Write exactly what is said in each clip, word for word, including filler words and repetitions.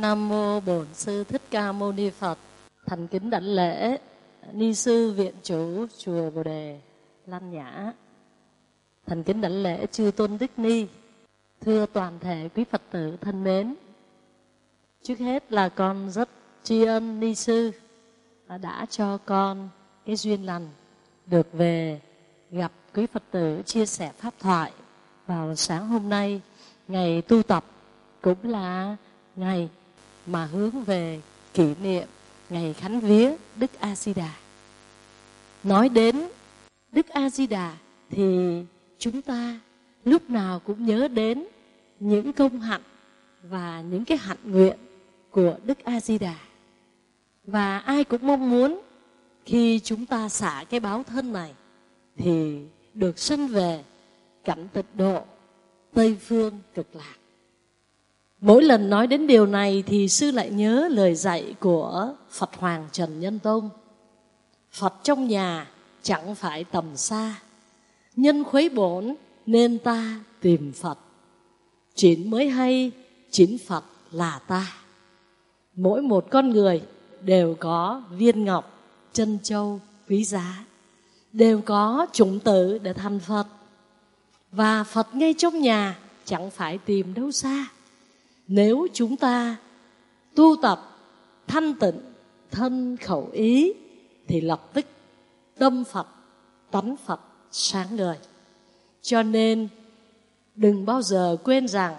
Nam mô Bổn Sư Thích Ca Mâu Ni Phật. Thành kính đảnh lễ Ni sư viện chủ chùa Bồ Đề Lan Nhã. Thành kính đảnh lễ chư tôn đức ni. Thưa toàn thể quý Phật tử thân mến, trước hết là con rất tri ân ni sư đã cho con cái duyên lành được về gặp quý Phật tử chia sẻ pháp thoại vào sáng hôm nay. Ngày tu tập cũng là ngày mà hướng về kỷ niệm ngày khánh vía Đức A Di Đà. Nói đến Đức A Di Đà thì chúng ta lúc nào cũng nhớ đến những công hạnh và những cái hạnh nguyện của Đức A Di Đà. Và ai cũng mong muốn khi chúng ta xả cái báo thân này thì được sanh về cảnh tịnh độ Tây Phương Cực Lạc. Mỗi lần nói đến điều này thì sư lại nhớ lời dạy của Phật Hoàng Trần Nhân Tông. Phật trong nhà chẳng phải tầm xa, nhân khuấy bổn nên ta tìm Phật. Chín mới hay, chín Phật là ta. Mỗi một con người đều có viên ngọc, chân châu quý giá, đều có chủng tử để thành Phật. Và Phật ngay trong nhà chẳng phải tìm đâu xa. Nếu chúng ta tu tập thanh tịnh thân khẩu ý thì lập tức tâm Phật, tánh Phật sáng ngời. Cho nên đừng bao giờ quên rằng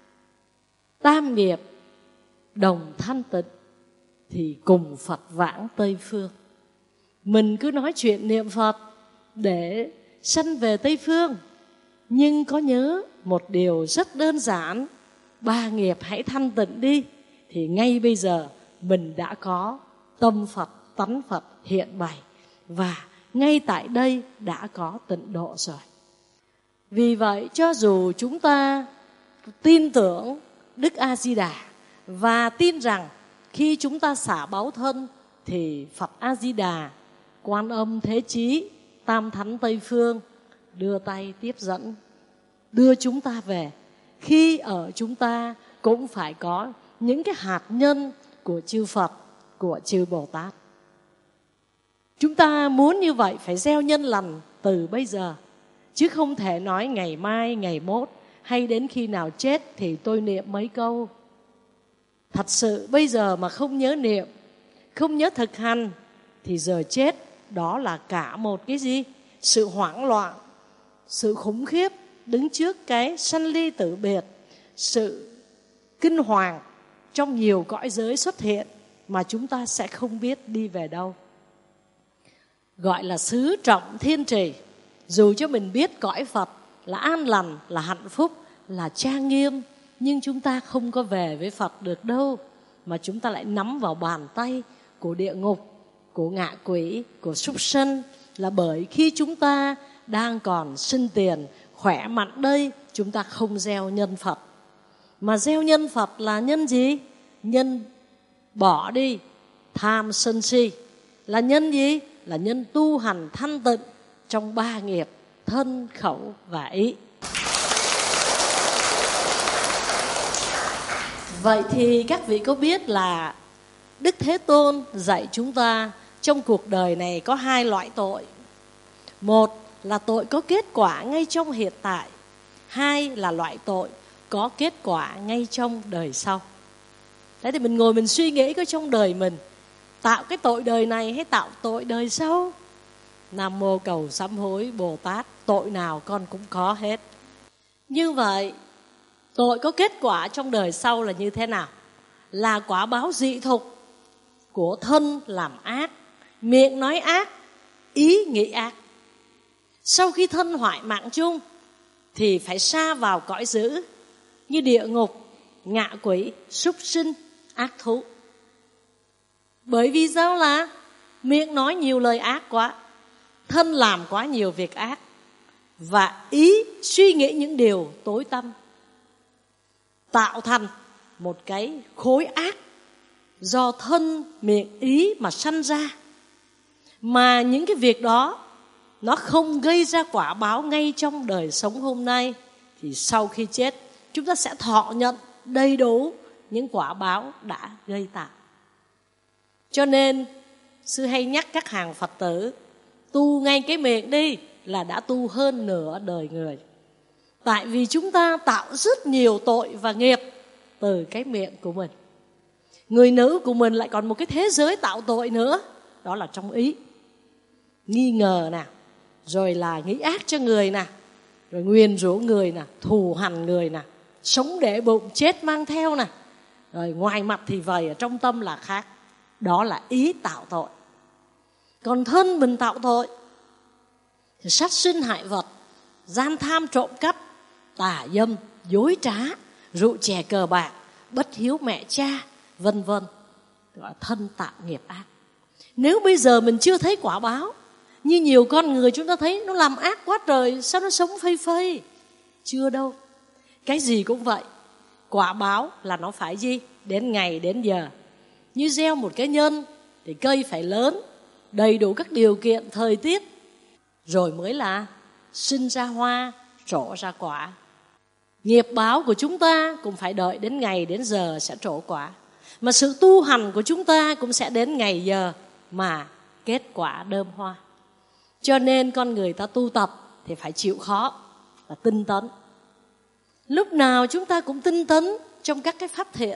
tam nghiệp đồng thanh tịnh thì cùng Phật vãng Tây Phương. Mình cứ nói chuyện niệm Phật để sanh về Tây Phương, nhưng có nhớ một điều rất đơn giản: ba nghiệp hãy thanh tịnh đi, thì ngay bây giờ mình đã có tâm Phật, tánh Phật hiện bày, và ngay tại đây đã có tịnh độ rồi. Vì vậy cho dù chúng ta tin tưởng Đức A Di Đà và tin rằng khi chúng ta xả báo thân thì Phật A Di Đà, Quan Âm Thế Chí, Tam Thánh Tây Phương đưa tay tiếp dẫn, đưa chúng ta về. Khi ở chúng ta cũng phải có những cái hạt nhân của chư Phật, của chư Bồ Tát. Chúng ta muốn như vậy phải gieo nhân lành từ bây giờ, chứ không thể nói ngày mai, ngày mốt hay đến khi nào chết thì tôi niệm mấy câu. Thật sự bây giờ mà không nhớ niệm, không nhớ thực hành thì giờ chết đó là cả một cái gì? Sự hoảng loạn, sự khủng khiếp đứng trước cái sanh ly tử biệt, sự kinh hoàng trong nhiều cõi giới xuất hiện mà chúng ta sẽ không biết đi về đâu. Gọi là xứ trọng thiên trì. Dù cho mình biết cõi Phật là an lành, là hạnh phúc, là trang nghiêm, nhưng chúng ta không có về với Phật được đâu, mà chúng ta lại nắm vào bàn tay của địa ngục, của ngạ quỷ, của súc sanh. Là bởi khi chúng ta đang còn sinh tiền khỏe mạnh đây, chúng ta không gieo nhân Phật. Mà gieo nhân Phật là nhân gì? Nhân bỏ đi tham sân si. Là nhân gì? Là nhân tu hành thanh tịnh trong ba nghiệp thân, khẩu và ý. Vậy thì các vị có biết là Đức Thế Tôn dạy chúng ta trong cuộc đời này có hai loại tội. Một là tội có kết quả ngay trong hiện tại. Hai là loại tội có kết quả ngay trong đời sau. Thế thì mình ngồi mình suy nghĩ có trong đời mình tạo cái tội đời này hay tạo tội đời sau? Nam mô cầu sám hối Bồ Tát, tội nào con cũng có hết. Như vậy tội có kết quả trong đời sau là như thế nào? Là quả báo dị thục của thân làm ác, miệng nói ác, ý nghĩ ác. Sau khi thân hoại mạng chung thì phải sa vào cõi dữ như địa ngục, ngạ quỷ, súc sinh, ác thú. Bởi vì sao? Là miệng nói nhiều lời ác quá, thân làm quá nhiều việc ác, và ý suy nghĩ những điều tối tăm, tạo thành một cái khối ác do thân, miệng, ý mà sanh ra. Mà những cái việc đó nó không gây ra quả báo ngay trong đời sống hôm nay, thì sau khi chết chúng ta sẽ thọ nhận đầy đủ những quả báo đã gây tạo. Cho nên sư hay nhắc các hàng Phật tử tu ngay cái miệng đi là đã tu hơn nửa đời người. Tại vì chúng ta tạo rất nhiều tội và nghiệp từ cái miệng của mình. Người nữ của mình lại còn một cái thế giới tạo tội nữa, đó là trong ý. Nghi ngờ nè, rồi là nghĩ ác cho người nè, rồi nguyền rủa người nè, thù hằn người nè, sống để bụng chết mang theo nè. Rồi ngoài mặt thì vậy, ở trong tâm là khác. Đó là ý tạo tội. Còn thân mình tạo tội thì sát sinh hại vật, gian tham trộm cắp, tà dâm, dối trá, rượu chè cờ bạc, bất hiếu mẹ cha, vân vân, gọi là thân tạo nghiệp ác. Nếu bây giờ mình chưa thấy quả báo, như nhiều con người chúng ta thấy nó làm ác quá trời, sao nó sống phây phây? Chưa đâu. Cái gì cũng vậy. Quả báo là nó phải gì? Đến ngày đến giờ. Như gieo một cái nhân thì cây phải lớn, đầy đủ các điều kiện thời tiết, rồi mới là sinh ra hoa, trổ ra quả. Nghiệp báo của chúng ta cũng phải đợi đến ngày đến giờ sẽ trổ quả. Mà sự tu hành của chúng ta cũng sẽ đến ngày giờ mà kết quả đơm hoa. Cho nên con người ta tu tập thì phải chịu khó và tinh tấn. Lúc nào chúng ta cũng tinh tấn trong các cái pháp thiện.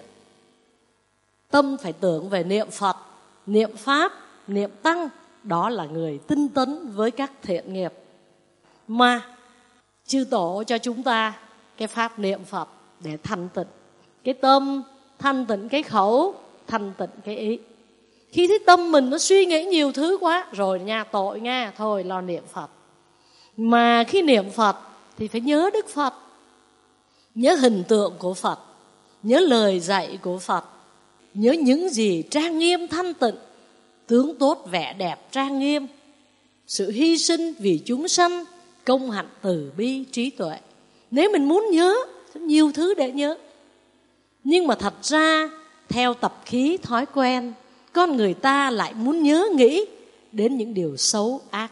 Tâm phải tưởng về niệm Phật, niệm Pháp, niệm Tăng. Đó là người tinh tấn với các thiện nghiệp. Mà chư tổ cho chúng ta cái pháp niệm Phật để thanh tịnh cái tâm, thanh tịnh cái khẩu, thanh tịnh cái ý. Khi thấy tâm mình nó suy nghĩ nhiều thứ quá, rồi nha, tội nha, thôi lo niệm Phật. Mà khi niệm Phật thì phải nhớ Đức Phật, nhớ hình tượng của Phật, nhớ lời dạy của Phật, nhớ những gì trang nghiêm thanh tịnh, tướng tốt vẻ đẹp trang nghiêm, sự hy sinh vì chúng sanh, công hạnh từ bi trí tuệ. Nếu mình muốn nhớ, nhiều thứ để nhớ. Nhưng mà thật ra theo tập khí thói quen, con người ta lại muốn nhớ nghĩ đến những điều xấu ác.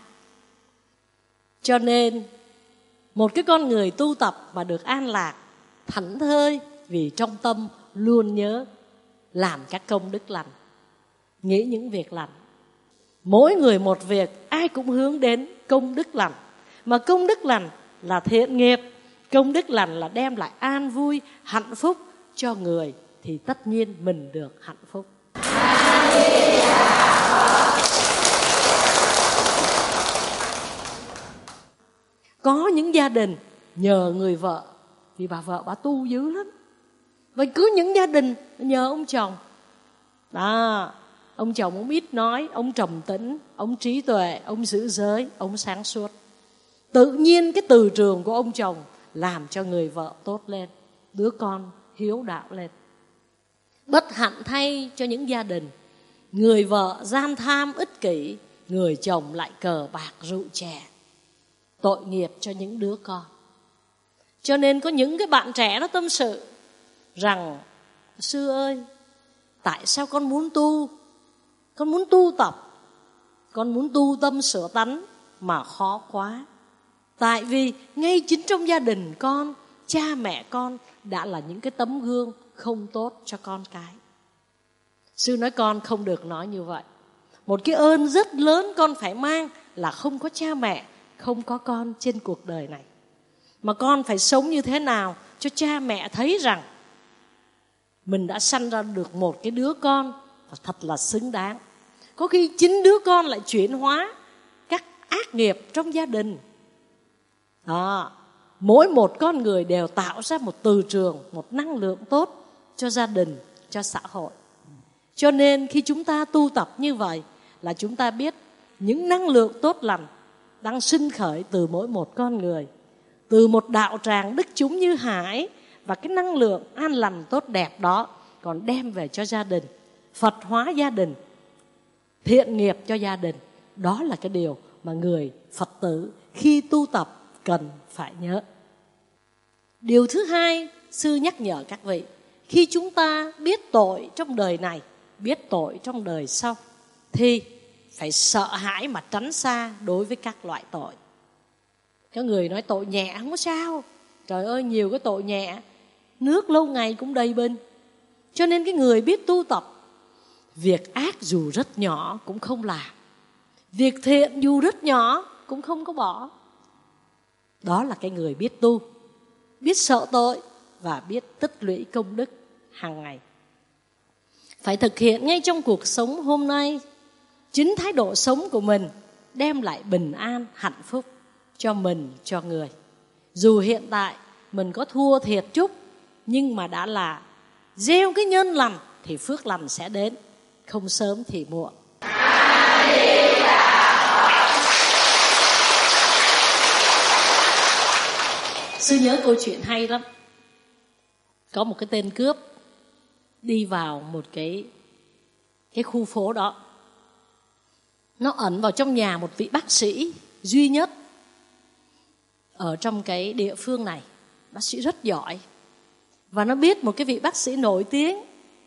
Cho nên một cái con người tu tập mà được an lạc, thảnh thơi, vì trong tâm luôn nhớ làm các công đức lành, nghĩ những việc lành. Mỗi người một việc, ai cũng hướng đến công đức lành. Mà công đức lành là thiện nghiệp, công đức lành là đem lại an vui, hạnh phúc cho người, thì tất nhiên mình được hạnh phúc. Có những gia đình nhờ người vợ, vì bà vợ bà tu dữ lắm. Vậy cứ những gia đình nhờ ông chồng. Đó, ông chồng ông ít nói, ông trầm tĩnh, ông trí tuệ, ông giữ giới, ông sáng suốt. Tự nhiên cái từ trường của ông chồng làm cho người vợ tốt lên, đứa con hiếu đạo lên. Bất hạnh thay cho những gia đình, người vợ gian tham ích kỷ, người chồng lại cờ bạc rượu chè. Tội nghiệp cho những đứa con. Cho nên có những cái bạn trẻ nó tâm sự rằng: sư ơi, tại sao con muốn tu, con muốn tu tập, con muốn tu tâm sửa tánh mà khó quá. Tại vì ngay chính trong gia đình con, cha mẹ con đã là những cái tấm gương không tốt cho con cái. Sư nói con không được nói như vậy. Một cái ơn rất lớn con phải mang là không có cha mẹ, không có con trên cuộc đời này. Mà con phải sống như thế nào cho cha mẹ thấy rằng mình đã sanh ra được một cái đứa con thật là xứng đáng. Có khi chính đứa con lại chuyển hóa các ác nghiệp trong gia đình. Đó, mỗi một con người đều tạo ra một từ trường, một năng lượng tốt cho gia đình, cho xã hội. Cho nên khi chúng ta tu tập như vậy là chúng ta biết những năng lượng tốt lành đang sinh khởi từ mỗi một con người, từ một đạo tràng đức chúng như Hải. Và cái năng lượng an lành tốt đẹp đó còn đem về cho gia đình, Phật hóa gia đình, thiện nghiệp cho gia đình. Đó là cái điều mà người Phật tử khi tu tập cần phải nhớ. Điều thứ hai, sư nhắc nhở các vị, khi chúng ta biết tội trong đời này, biết tội trong đời sau, thì phải sợ hãi mà tránh xa đối với các loại tội. Có người nói tội nhẹ không có sao. Trời ơi, nhiều cái tội nhẹ, nước lâu ngày cũng đầy bình. Cho nên cái người biết tu tập, việc ác dù rất nhỏ cũng không làm, việc thiện dù rất nhỏ cũng không có bỏ. Đó là cái người biết tu, biết sợ tội và biết tích lũy công đức hàng ngày. Phải thực hiện ngay trong cuộc sống hôm nay. Chính thái độ sống của mình đem lại bình an, hạnh phúc cho mình, cho người. Dù hiện tại mình có thua thiệt chút, nhưng mà đã là gieo cái nhân lành thì phước lành sẽ đến, không sớm thì muộn. Sư nhớ câu chuyện hay lắm. Có một cái tên cướp đi vào một cái cái khu phố đó. Nó ẩn vào trong nhà một vị bác sĩ duy nhất ở trong cái địa phương này. Bác sĩ rất giỏi. Và nó biết một cái vị bác sĩ nổi tiếng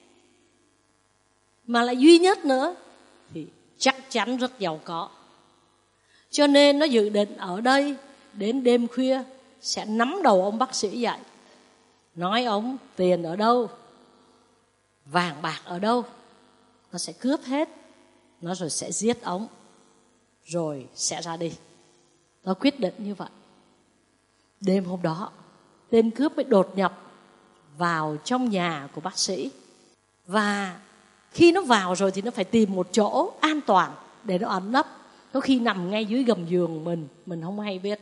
mà lại duy nhất nữa thì chắc chắn rất giàu có. Cho nên nó dự định ở đây đến đêm khuya sẽ nắm đầu ông bác sĩ dậy, nói ông tiền ở đâu, vàng bạc ở đâu. Nó sẽ cướp hết, nó rồi sẽ giết ông, rồi sẽ ra đi. Nó quyết định như vậy. Đêm hôm đó, tên cướp mới đột nhập vào trong nhà của bác sĩ. Và khi nó vào rồi thì nó phải tìm một chỗ an toàn để nó ẩn nấp. Có khi nằm ngay dưới gầm giường mình, mình không hay biết.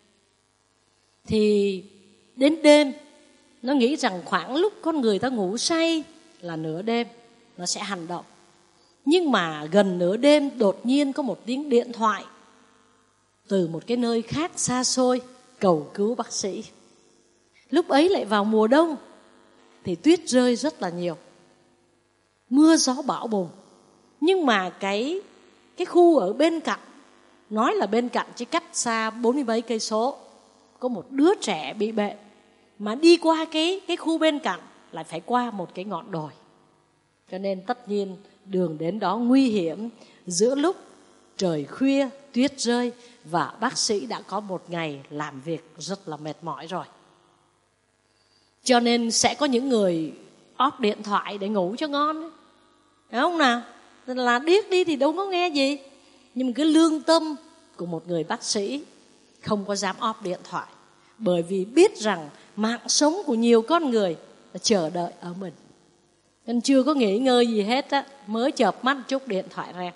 Thì đến đêm, nó nghĩ rằng khoảng lúc con người ta ngủ say là nửa đêm, nó sẽ hành động. Nhưng mà gần nửa đêm đột nhiên có một tiếng điện thoại từ một cái nơi khác xa xôi cầu cứu bác sĩ. Lúc ấy lại vào mùa đông thì tuyết rơi rất là nhiều, mưa gió bão bùng. Nhưng mà cái cái khu ở bên cạnh, nói là bên cạnh chỉ cách xa bốn mươi mấy cây số, có một đứa trẻ bị bệnh, mà đi qua cái cái khu bên cạnh lại phải qua một cái ngọn đồi. Cho nên tất nhiên đường đến đó nguy hiểm, giữa lúc trời khuya, tuyết rơi, và bác sĩ đã có một ngày làm việc rất là mệt mỏi rồi. Cho nên sẽ có những người off điện thoại để ngủ cho ngon, phải không nào? Là điếc đi thì đâu có nghe gì. Nhưng mà cái lương tâm của một người bác sĩ không có dám off điện thoại, bởi vì biết rằng mạng sống của nhiều con người chờ đợi ở mình. Nên chưa có nghỉ ngơi gì hết á, mới chợp mắt chút điện thoại ra.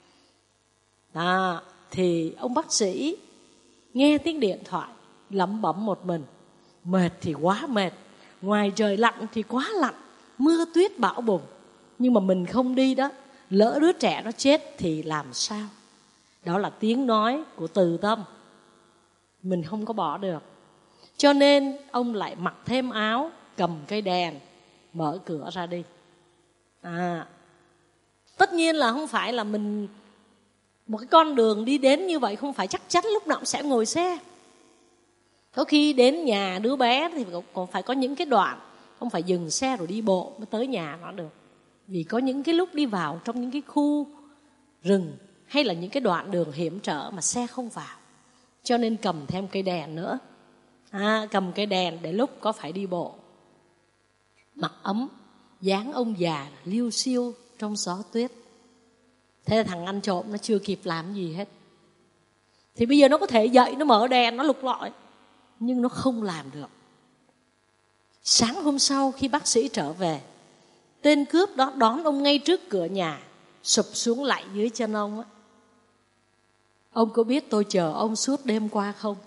À, thì ông bác sĩ nghe tiếng điện thoại lẩm bẩm một mình: mệt thì quá mệt, ngoài trời lạnh thì quá lạnh, mưa tuyết bão bùng, nhưng mà mình không đi đó, lỡ đứa trẻ nó chết thì làm sao? Đó là tiếng nói của từ tâm, mình không có bỏ được. Cho nên ông lại mặc thêm áo, cầm cây đèn, mở cửa ra đi. À, tất nhiên là không phải là mình, một cái con đường đi đến như vậy không phải chắc chắn lúc nào cũng sẽ ngồi xe. Có khi đến nhà đứa bé thì còn phải có những cái đoạn không phải dừng xe rồi đi bộ mới tới nhà nó được. Vì có những cái lúc đi vào trong những cái khu rừng hay là những cái đoạn đường hiểm trở mà xe không vào, cho nên cầm thêm cây đèn nữa. À, cầm cây đèn để lúc có phải đi bộ. Mặc ấm, dáng ông già liêu xiêu trong gió tuyết. Thế thằng ăn trộm nó chưa kịp làm gì hết, thì bây giờ nó có thể dậy, nó mở đèn, nó lục lọi, nhưng nó không làm được. Sáng hôm sau khi bác sĩ trở về, tên cướp đó đón ông ngay trước cửa nhà, sụp xuống lạy dưới chân ông á: ông có biết tôi chờ ông suốt đêm qua không?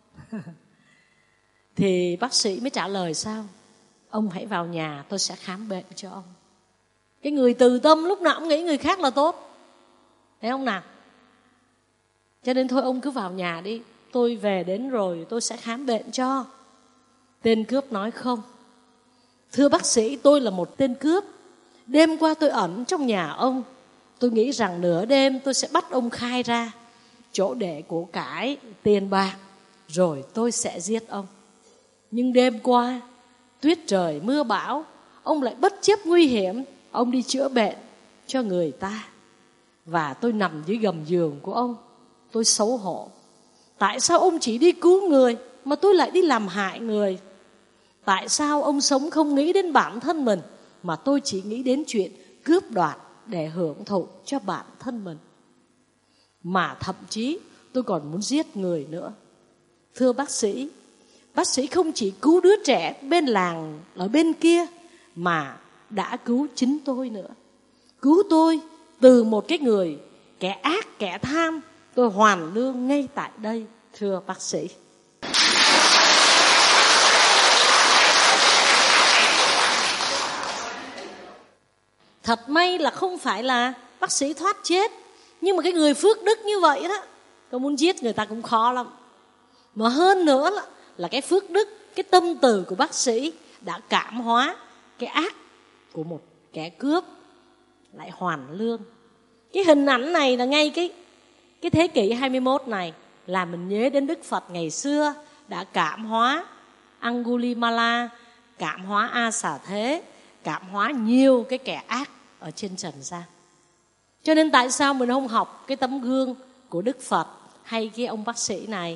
Thì bác sĩ mới trả lời sao? Ông hãy vào nhà, tôi sẽ khám bệnh cho ông. Cái người từ tâm lúc nào cũng nghĩ người khác là tốt, thấy không nào? Cho nên thôi ông cứ vào nhà đi, tôi về đến rồi tôi sẽ khám bệnh cho. Tên cướp nói không, thưa bác sĩ, tôi là một tên cướp. Đêm qua tôi ẩn trong nhà ông, tôi nghĩ rằng nửa đêm tôi sẽ bắt ông khai ra chỗ để của cải, tiền bạc, rồi tôi sẽ giết ông. Nhưng đêm qua tuyết trời mưa bão, ông lại bất chấp nguy hiểm, ông đi chữa bệnh cho người ta. Và tôi nằm dưới gầm giường của ông, tôi xấu hổ. Tại sao ông chỉ đi cứu người mà tôi lại đi làm hại người? Tại sao ông sống không nghĩ đến bản thân mình mà tôi chỉ nghĩ đến chuyện cướp đoạt để hưởng thụ cho bản thân mình. Mà thậm chí tôi còn muốn giết người nữa. Thưa bác sĩ, bác sĩ không chỉ cứu đứa trẻ bên làng ở bên kia, mà đã cứu chính tôi nữa. Cứu tôi từ một cái người kẻ ác, kẻ tham. Tôi hoàn lương ngay tại đây, thưa bác sĩ. Thật may là không phải là bác sĩ thoát chết, nhưng mà cái người phước đức như vậy đó, có muốn giết người ta cũng khó lắm. Mà hơn nữa là, là cái phước đức, cái tâm từ của bác sĩ đã cảm hóa cái ác của một kẻ cướp, lại hoàn lương. Cái hình ảnh này là ngay cái, cái thế kỷ hai mươi mốt này là mình nhớ đến Đức Phật ngày xưa đã cảm hóa Angulimala, cảm hóa A Xà Thế, cảm hóa nhiều cái kẻ ác ở trên trần gian. Cho nên tại sao mình không học cái tấm gương của Đức Phật hay cái ông bác sĩ này,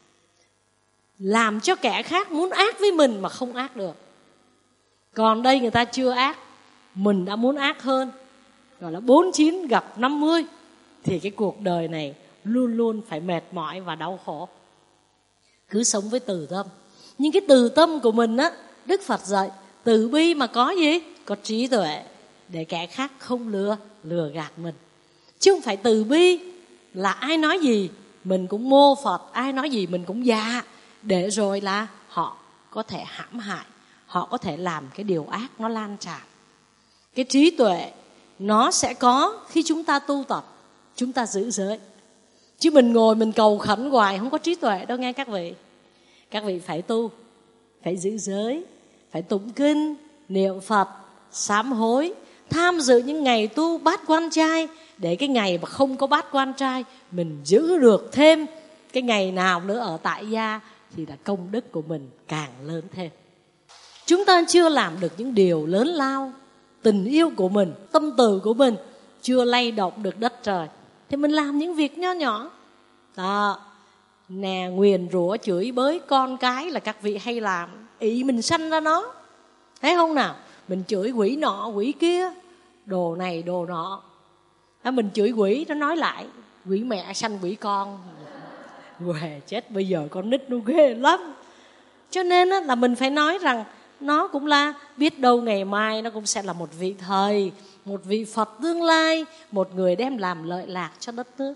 làm cho kẻ khác muốn ác với mình mà không ác được. Còn đây người ta chưa ác, mình đã muốn ác hơn. Gọi là bốn chín gặp năm mươi. Thì cái cuộc đời này luôn luôn phải mệt mỏi và đau khổ. Cứ sống với từ tâm. Nhưng cái từ tâm của mình á, Đức Phật dạy từ bi mà có gì? Có trí tuệ, để kẻ khác không lừa lừa gạt mình. Chứ không phải từ bi là ai nói gì mình cũng mô Phật, ai nói gì mình cũng dạ, để rồi là họ có thể hãm hại, họ có thể làm cái điều ác nó lan tràn. Cái trí tuệ nó sẽ có khi chúng ta tu tập, chúng ta giữ giới. Chứ mình ngồi mình cầu khẩn hoài không có trí tuệ đâu nghe các vị. Các vị phải tu, phải giữ giới, phải tụng kinh, niệm Phật, sám hối, tham dự những ngày tu bát quan trai, để cái ngày mà không có bát quan trai mình giữ được thêm cái ngày nào nữa ở tại gia, thì là công đức của mình càng lớn thêm. Chúng ta chưa làm được những điều lớn lao, tình yêu của mình, tâm từ của mình chưa lay động được đất trời, thì mình làm những việc nho nhỏ đó. Nè, nguyền rủa chửi bới con cái là các vị hay làm, ý mình sanh ra nó, thấy không nào? Mình chửi quỷ nọ quỷ kia, đồ này đồ nọ. Mình chửi quỷ, nó nói lại quỷ mẹ sanh quỷ con. Quề chết, bây giờ con nít nó ghê lắm. Cho nên là mình phải nói rằng nó cũng là, biết đâu ngày mai nó cũng sẽ là một vị thầy, một vị Phật tương lai, một người đem làm lợi lạc cho đất nước.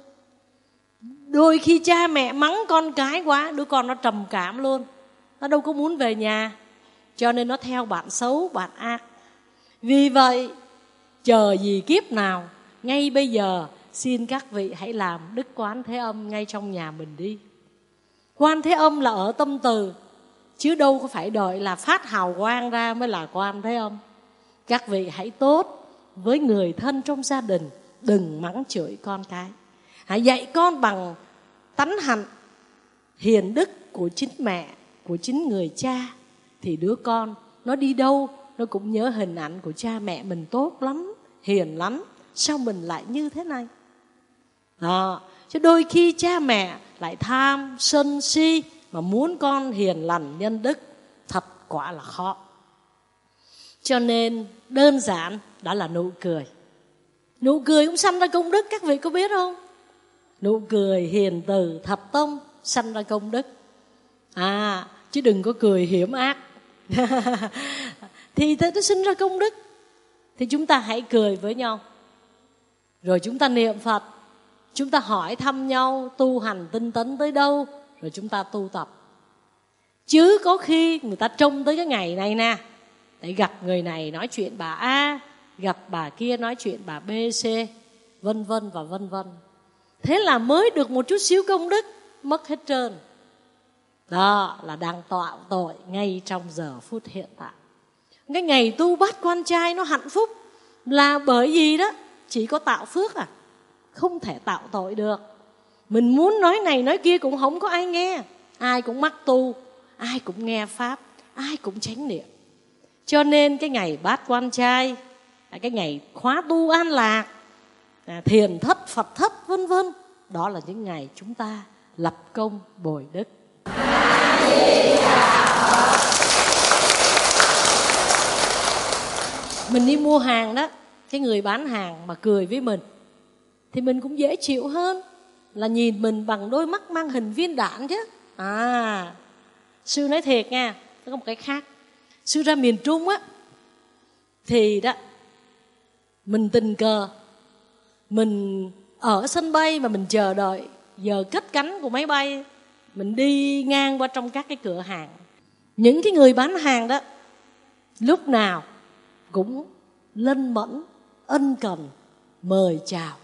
Đôi khi cha mẹ mắng con cái quá, đứa con nó trầm cảm luôn, nó đâu có muốn về nhà, cho nên nó theo bạn xấu, bạn ác. Vì vậy chờ gì kiếp nào, ngay bây giờ xin các vị hãy làm Đức Quán Thế Âm ngay trong nhà mình đi. Quan Thế Âm là ở tâm từ, chứ đâu có phải đợi là phát hào quang ra mới là Quan Thế Âm. Các vị hãy tốt với người thân trong gia đình, đừng mắng chửi con cái. Hãy dạy con bằng tánh hạnh hiền đức của chính mẹ, của chính người cha, thì đứa con nó đi đâu nó cũng nhớ hình ảnh của cha mẹ mình tốt lắm, hiền lắm, sao mình lại như thế này đó. Chứ đôi khi cha mẹ lại tham sân si mà muốn con hiền lành nhân đức, thật quả là khó. Cho nên đơn giản đó là nụ cười. Nụ cười cũng sanh ra công đức, các vị có biết không? Nụ cười hiền từ thật tâm sanh ra công đức. À, chứ đừng có cười hiểm ác thì nó sinh ra công đức. Thì chúng ta hãy cười với nhau, rồi chúng ta niệm Phật, chúng ta hỏi thăm nhau tu hành tinh tấn tới đâu, rồi chúng ta tu tập. Chứ có khi người ta trông tới cái ngày này nè, để gặp người này nói chuyện bà A, gặp bà kia nói chuyện bà B, C, vân vân và vân vân. Thế là mới được một chút xíu công đức, mất hết trơn. Đó là đang tạo tội ngay trong giờ phút hiện tại. Cái ngày tu bát quan trai nó hạnh phúc là bởi vì đó chỉ có tạo phước à, không thể tạo tội được. Mình muốn nói này nói kia cũng không có ai nghe. Ai cũng mắc tu, ai cũng nghe Pháp, ai cũng chánh niệm. Cho nên cái ngày bát quan trai, cái ngày khóa tu an lạc, thiền thất, Phật thất vân vân, đó là những ngày chúng ta lập công bồi đức. Mình đi mua hàng đó, cái người bán hàng mà cười với mình thì mình cũng dễ chịu hơn là nhìn mình bằng đôi mắt mang hình viên đạn chứ. À, sư nói thiệt nha, có một cái khác. Sư ra miền Trung á, thì đó, mình tình cờ, mình ở sân bay mà mình chờ đợi giờ cất cánh của máy bay, mình đi ngang qua trong các cái cửa hàng. Những cái người bán hàng đó lúc nào cũng lân mẫn, ân cần, mời chào.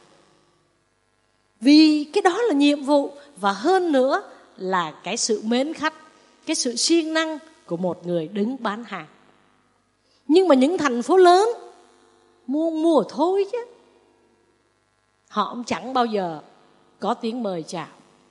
Vì cái đó là nhiệm vụ, và hơn nữa là cái sự mến khách, cái sự siêng năng của một người đứng bán hàng. Nhưng mà những thành phố lớn mua mua thôi chứ, họ cũng chẳng bao giờ có tiếng mời chào.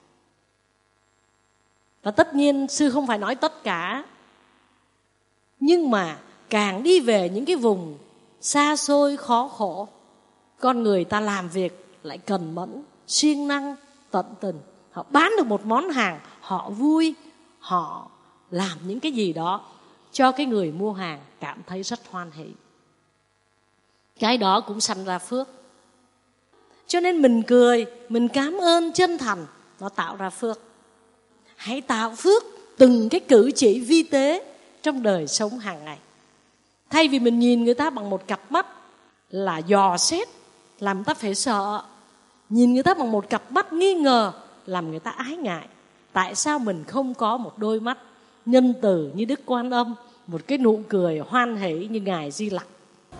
Và tất nhiên sư không phải nói tất cả, nhưng mà càng đi về những cái vùng xa xôi khó khổ, con người ta làm việc lại cần mẫn, siêng năng, tận tình. Họ bán được một món hàng, họ vui, họ làm những cái gì đó cho cái người mua hàng cảm thấy rất hoan hỷ. Cái đó cũng sanh ra phước. Cho nên mình cười, mình cảm ơn chân thành, nó tạo ra phước. Hãy tạo phước từng cái cử chỉ vi tế trong đời sống hàng ngày. Thay vì mình nhìn người ta bằng một cặp mắt là dò xét, làm người ta phải sợ. Nhìn người ta bằng một cặp mắt nghi ngờ, làm người ta ái ngại. Tại sao mình không có một đôi mắt nhân từ như Đức Quan Âm, một cái nụ cười hoan hỷ như Ngài Di Lặc?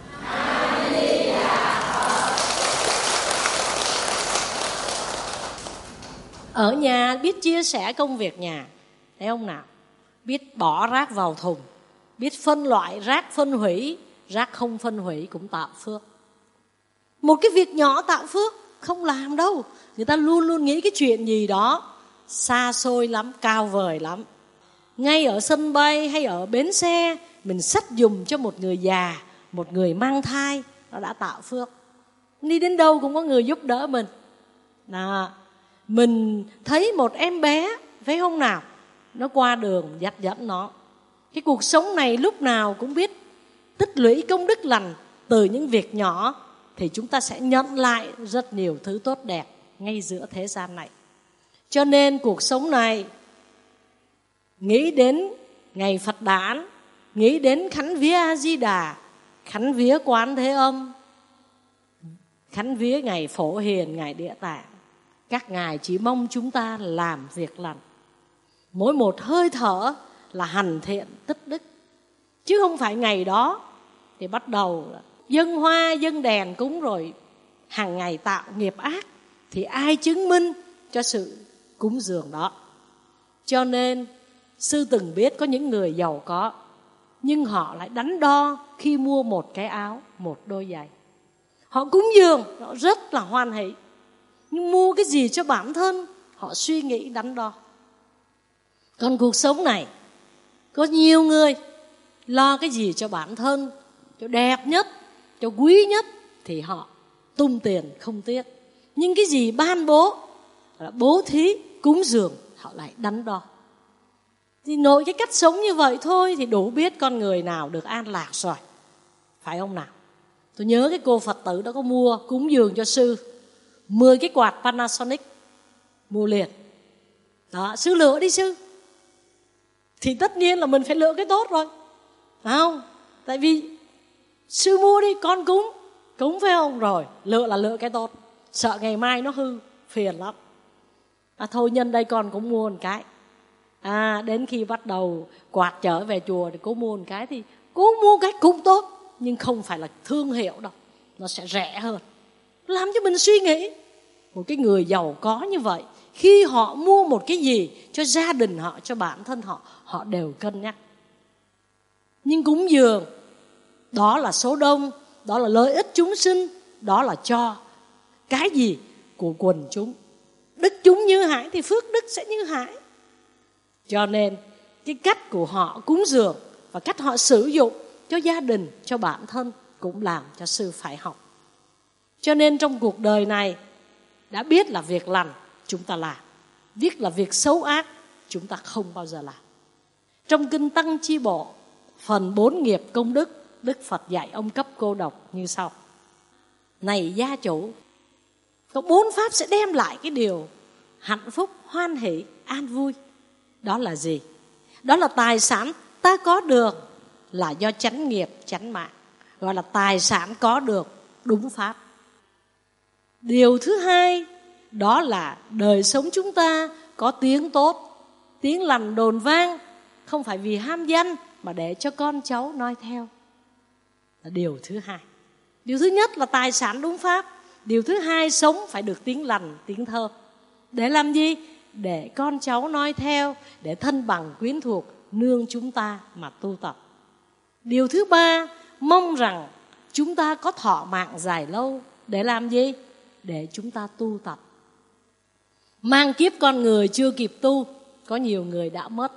Ở nhà biết chia sẻ công việc nhà, thấy không nào? Biết bỏ rác vào thùng, biết phân loại rác phân hủy, rác không phân hủy cũng tạo phước. Một cái việc nhỏ tạo phước không làm đâu. Người ta luôn luôn nghĩ cái chuyện gì đó xa xôi lắm, cao vời lắm. Ngay ở sân bay hay ở bến xe, mình xách giùm cho một người già, một người mang thai, nó đã tạo phước. Đi đến đâu cũng có người giúp đỡ mình. Đó. Mình thấy một em bé, phải không nào? Nó qua đường dắt dẫn nó. Cái cuộc sống này lúc nào cũng biết tích lũy công đức lành từ những việc nhỏ, thì chúng ta sẽ nhận lại rất nhiều thứ tốt đẹp ngay giữa thế gian này. Cho nên cuộc sống này, nghĩ đến ngày Phật đản, nghĩ đến khánh vía A Di Đà, khánh vía Quán Thế Âm, khánh vía ngày Phổ Hiền, ngày Địa Tạng. Các ngài chỉ mong chúng ta làm việc lành. Mỗi một hơi thở là hành thiện tích đức. Chứ không phải ngày đó thì bắt đầu dâng hoa, dâng đèn cúng rồi hàng ngày tạo nghiệp ác. Thì ai chứng minh cho sự cúng dường đó? Cho nên sư từng biết có những người giàu có, nhưng họ lại đắn đo khi mua một cái áo, một đôi giày. Họ cúng dường, họ rất là hoan hỷ, nhưng mua cái gì cho bản thân, họ suy nghĩ đắn đo. Còn cuộc sống này, có nhiều người lo cái gì cho bản thân, cho đẹp nhất, cho quý nhất, thì họ tung tiền không tiếc. Nhưng cái gì ban bố, bố thí, cúng dường, họ lại đắn đo. Thì nội cái cách sống như vậy thôi thì đủ biết con người nào được an lạc rồi, phải không nào? Tôi nhớ cái cô Phật tử đó có mua cúng dường cho sư mười cái quạt Panasonic, mua liền. Đó, sư lựa đi sư. Thì tất nhiên là mình phải lựa cái tốt rồi, phải không? Tại vì sư mua đi, con cúng, cúng phải không? Rồi, lựa là lựa cái tốt. Sợ ngày mai nó hư, phiền lắm. À thôi nhân đây con cũng mua một cái. À đến khi bắt đầu quạt trở về chùa thì cô mua một cái, thì cô mua cái cũng tốt, nhưng không phải là thương hiệu đâu, nó sẽ rẻ hơn. Làm cho mình suy nghĩ. Một cái người giàu có như vậy, khi họ mua một cái gì cho gia đình họ, cho bản thân họ, họ đều cân nhắc. Nhưng cúng dường, đó là số đông, đó là lợi ích chúng sinh, đó là cho cái gì của quần chúng. Đức chúng như hải thì phước đức sẽ như hải. Cho nên cái cách của họ cúng dường và cách họ sử dụng cho gia đình, cho bản thân cũng làm cho sư phải học. Cho nên trong cuộc đời này, đã biết là việc lành chúng ta làm, biết là việc xấu ác chúng ta không bao giờ làm. Trong kinh Tăng Chi Bộ, phần bốn nghiệp công đức, Đức Phật dạy ông cấp cô độc như sau: này gia chủ, có bốn pháp sẽ đem lại cái điều hạnh phúc, hoan hỷ, an vui. Đó là gì? Đó là tài sản ta có được là do chánh nghiệp, chánh mạng, gọi là tài sản có được đúng pháp. Điều thứ hai, đó là đời sống chúng ta có tiếng tốt, tiếng lành đồn vang, không phải vì ham danh mà để cho con cháu noi theo. Là điều thứ hai. Điều thứ nhất là tài sản đúng pháp. Điều thứ hai, sống phải được tiếng lành, tiếng thơm. Để làm gì? Để con cháu noi theo, để thân bằng quyến thuộc nương chúng ta mà tu tập. Điều thứ ba, mong rằng chúng ta có thọ mạng dài lâu. Để làm gì? Để chúng ta tu tập. Mang kiếp con người chưa kịp tu, có nhiều người đã mất.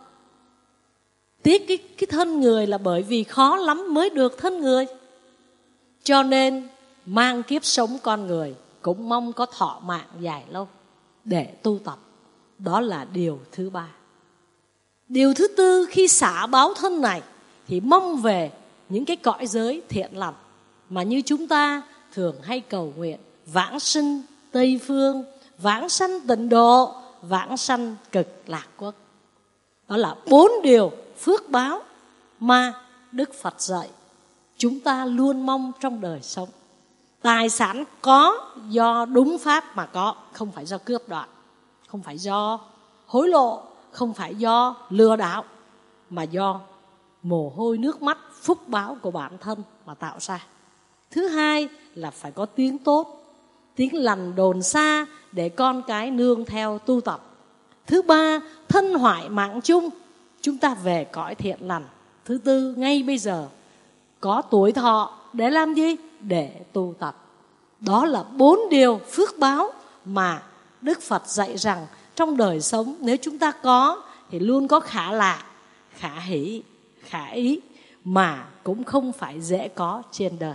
Tiếc cái, cái thân người là bởi vì khó lắm mới được thân người. Cho nên mang kiếp sống con người, cũng mong có thọ mạng dài lâu để tu tập. Đó là điều thứ ba. Điều thứ tư, khi xả báo thân này thì mong về những cái cõi giới thiện lành mà như chúng ta thường hay cầu nguyện: vãng sinh Tây Phương, vãng sanh Tịnh Độ, vãng sanh Cực Lạc Quốc. Đó là bốn điều phước báo mà Đức Phật dạy chúng ta luôn mong trong đời sống. Tài sản có do đúng pháp mà có, không phải do cướp đoạt, không phải do hối lộ, không phải do lừa đảo, mà do mồ hôi nước mắt, phúc báo của bản thân mà tạo ra. Thứ hai là phải có tiếng tốt, tiếng lành đồn xa để con cái nương theo tu tập. Thứ ba, thân hoại mạng chung, chúng ta về cõi thiện lành. Thứ tư, ngay bây giờ có tuổi thọ để làm gì? Để tu tập. Đó là bốn điều phước báo mà Đức Phật dạy rằng trong đời sống nếu chúng ta có thì luôn có khả lạc, khả hỷ, khả ý, mà cũng không phải dễ có trên đời.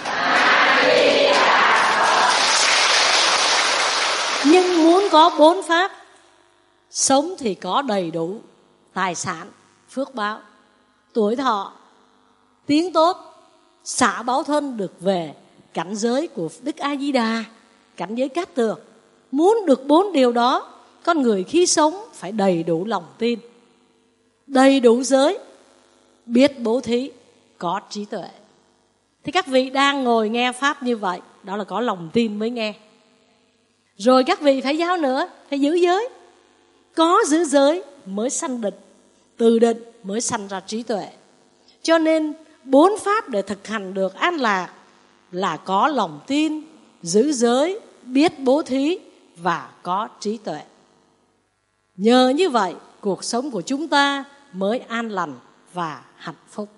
Nhưng muốn có bốn pháp, sống thì có đầy đủ tài sản, phước báo, tuổi thọ, tiếng tốt, xả báo thân được về cảnh giới của Đức A Di Đà, cảnh giới Cát Tường. Muốn được bốn điều đó, con người khi sống phải đầy đủ lòng tin, đầy đủ giới, biết bố thí, có trí tuệ. Thì các vị đang ngồi nghe pháp như vậy, đó là có lòng tin mới nghe. Rồi các vị phải giao nữa, phải giữ giới. Có giữ giới mới sanh định, từ định mới sanh ra trí tuệ. Cho nên bốn pháp để thực hành được an lạc là có lòng tin, giữ giới, biết bố thí và có trí tuệ. Nhờ như vậy, cuộc sống của chúng ta mới an lành và hạnh phúc.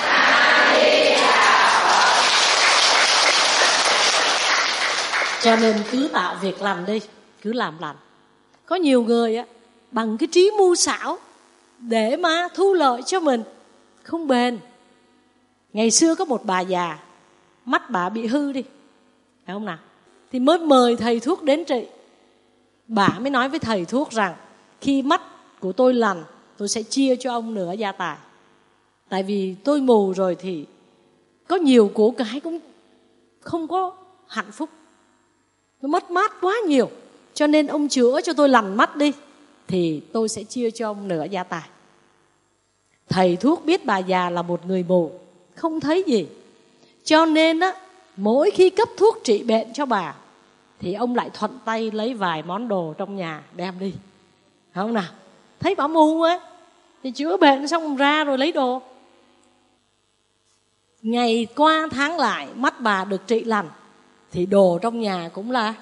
Cho nên cứ tạo việc làm đi, cứ làm lành. Có nhiều người á, bằng cái trí mưu xảo để mà thu lợi cho mình, không bền. Ngày xưa có một bà già, mắt bà bị hư đi, phải không nào? Thì mới mời thầy thuốc đến trị. Bà mới nói với thầy thuốc rằng khi mắt của tôi lành, tôi sẽ chia cho ông nửa gia tài. Tại vì tôi mù rồi thì có nhiều của cái cũng không có hạnh phúc, nó mất mát quá nhiều. Cho nên ông chữa cho tôi lành mắt đi, thì tôi sẽ chia cho ông nửa gia tài. Thầy thuốc biết bà già là một người mù, không thấy gì. Cho nên á, mỗi khi cấp thuốc trị bệnh cho bà thì ông lại thuận tay lấy vài món đồ trong nhà đem đi, phải không nào? Thấy bà mù á thì chữa bệnh xong ra rồi lấy đồ. Ngày qua tháng lại, mắt bà được trị lành thì đồ trong nhà cũng là